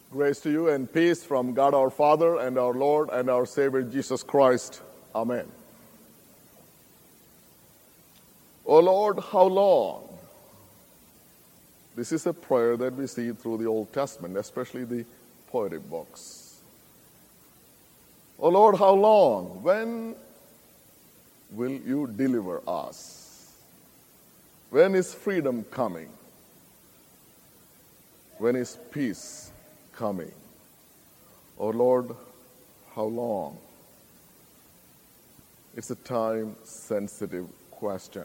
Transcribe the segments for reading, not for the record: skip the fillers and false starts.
Grace to you and peace from God our Father and our Lord and our Savior Jesus Christ. Amen. O Lord, how long? This is a prayer that we see through the Old Testament, especially the poetic books. O Lord, how long? When will you deliver us? When is freedom coming? When is peace coming? O Lord, how long? It's a time-sensitive question.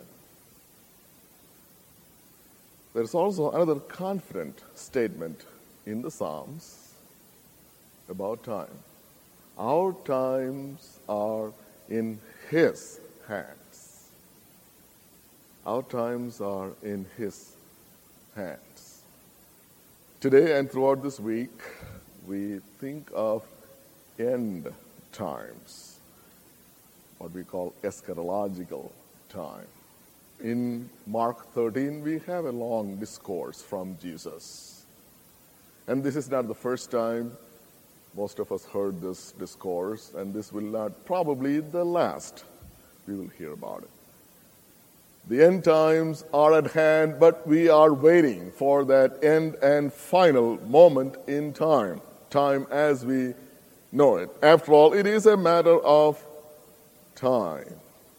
There's also another confident statement in the Psalms about time. Our times are in His hands. Our times are in His hands. Today and throughout this week, we think of end times, what we call eschatological time. In Mark 13, we have a long discourse from Jesus. And this is not the first time most of us heard this discourse, and this will not probably the last we will hear about it. The end times are at hand, but we are waiting for that end and final moment in time as we know it. After all, it is a matter of time.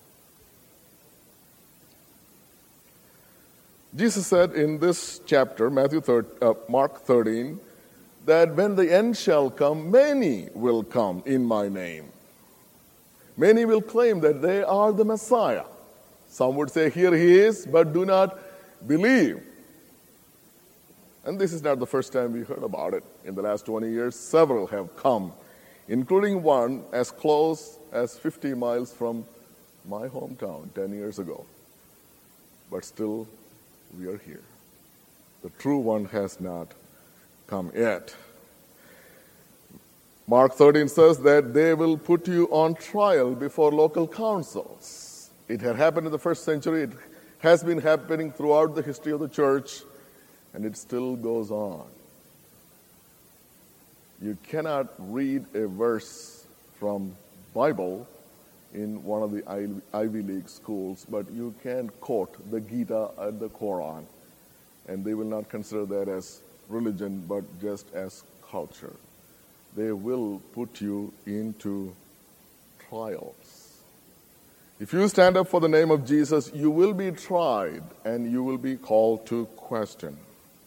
Jesus said in this chapter, Mark 13, that when the end shall come, many will come in my name. Many will claim that they are the Messiah. Some would say, here he is, but do not believe. And this is not the first time we heard about it. In the last 20 years, several have come, including one as close as 50 miles from my hometown 10 years ago. But still, we are here. The true one has not come yet. Mark 13 says that they will put you on trial before local councils. It had happened in the first century. It has been happening throughout the history of the church, and it still goes on. You cannot read a verse from Bible in one of the Ivy League schools, but you can quote the Gita and the Quran, and they will not consider that as religion, but just as culture. They will put you into trials. If you stand up for the name of Jesus, you will be tried and you will be called to question.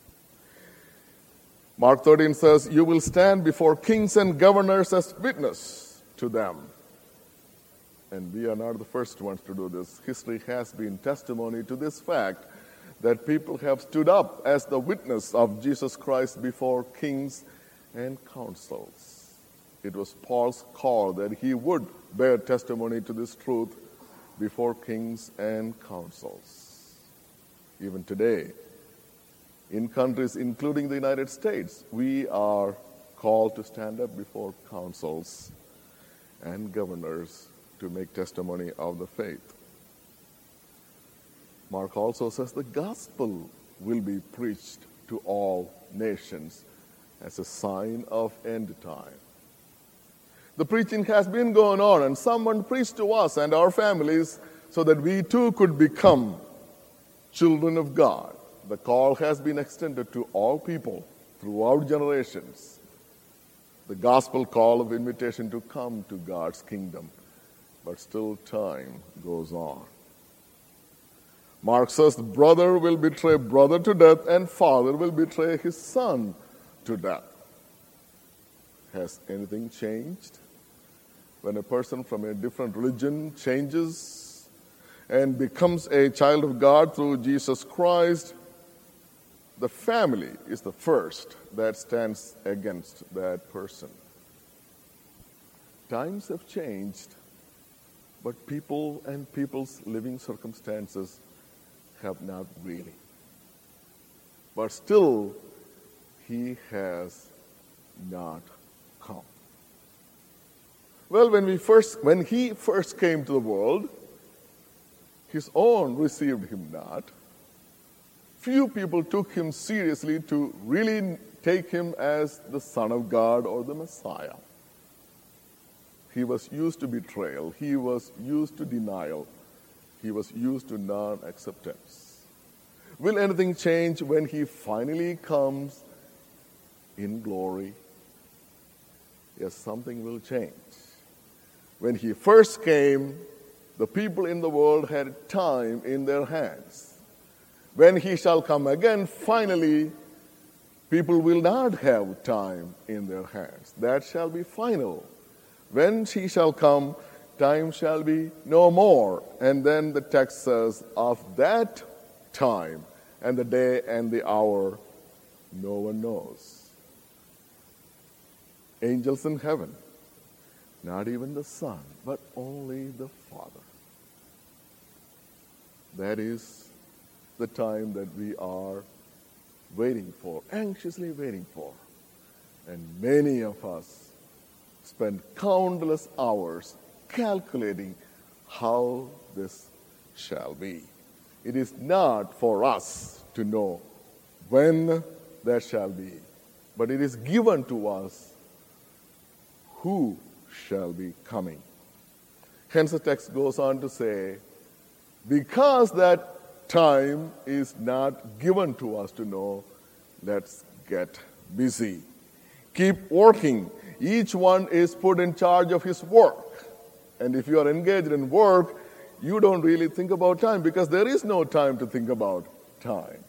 Mark 13 says, you will stand before kings and governors as witness to them. And we are not the first ones to do this. History has been testimony to this fact that people have stood up as the witness of Jesus Christ before kings and councils. It was Paul's call that he would bear testimony to this truth before kings and councils. Even today, in countries including the United States, we are called to stand up before councils and governors to make testimony of the faith. Mark also says the gospel will be preached to all nations as a sign of end time. The preaching has been going on, and someone preached to us and our families so that we too could become children of God. The call has been extended to all people throughout generations. The gospel call of invitation to come to God's kingdom. But still time goes on. Mark says, brother will betray brother to death, and father will betray his son to death. Has anything changed? When a person from a different religion changes and becomes a child of God through Jesus Christ, the family is the first that stands against that person. Times have changed, but people and people's living circumstances have not really. But still, he has not come. Well, when he first came to the world, his own received him not. Few people took him seriously to really take him as the Son of God or the Messiah. He was used to betrayal. He was used to denial. He was used to non-acceptance. Will anything change when he finally comes in glory? Yes, something will change. When he first came, the people in the world had time in their hands. When he shall come again, finally, people will not have time in their hands. That shall be final. When he shall come, time shall be no more. And then the text says, of that time and the day and the hour, no one knows. Angels in heaven, not even the Son, but only the Father. That is the time that we are waiting for, anxiously waiting for. And many of us spend countless hours calculating how this shall be. It is not for us to know when that shall be, but it is given to us who shall be coming. Hence the text goes on to say, because that time is not given to us to know, let's get busy. Keep working. Each one is put in charge of his work. And if you are engaged in work, you don't really think about time because there is no time to think about time.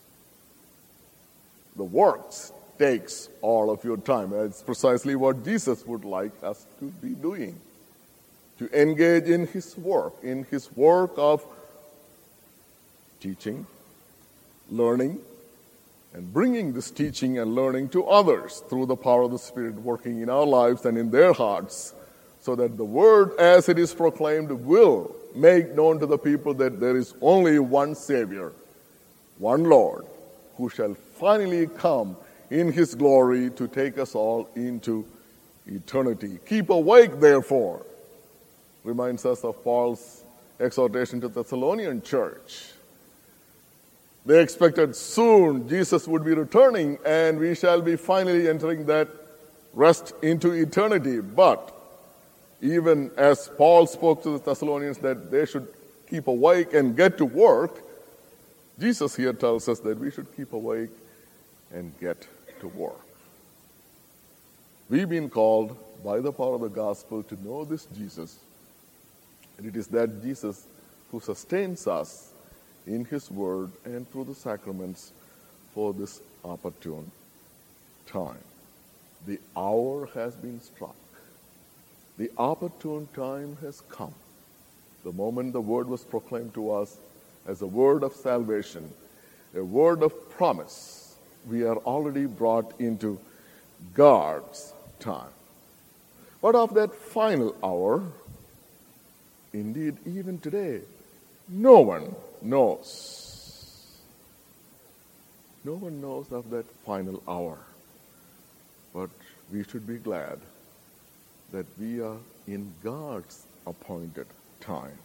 The works takes all of your time. That's precisely what Jesus would like us to be doing. To engage in his work of teaching, learning, and bringing this teaching and learning to others through the power of the Spirit working in our lives and in their hearts, so that the word as it is proclaimed will make known to the people that there is only one Savior, one Lord, who shall finally come in his glory to take us all into eternity. Keep awake, therefore. Reminds us of Paul's exhortation to the Thessalonian church. They expected soon Jesus would be returning and we shall be finally entering that rest into eternity. But even as Paul spoke to the Thessalonians that they should keep awake and get to work, Jesus here tells us that we should keep awake and get to work. We've been called by the power of the gospel to know this Jesus. And it is that Jesus who sustains us in his word and through the sacraments for this opportune time. The hour has been struck. The opportune time has come. The moment the word was proclaimed to us as a word of salvation, a word of promise, we are already brought into God's time. But of that final hour, indeed, even today, no one knows. No one knows of that final hour. But we should be glad that we are in God's appointed time.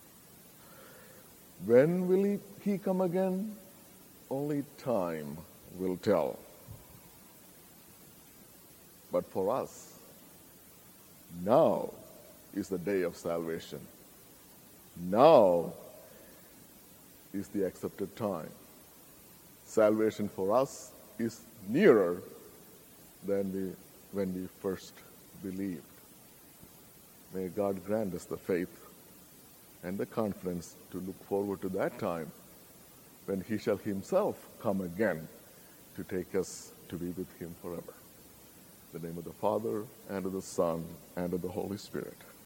When will he come again? Only time will tell. But for us, now is the day of salvation. Now is the accepted time. Salvation for us is nearer than when we first believed. May God grant us the faith and the confidence to look forward to that time when he shall himself come again to take us to be with him forever. In the name of the Father, and of the Son, and of the Holy Spirit.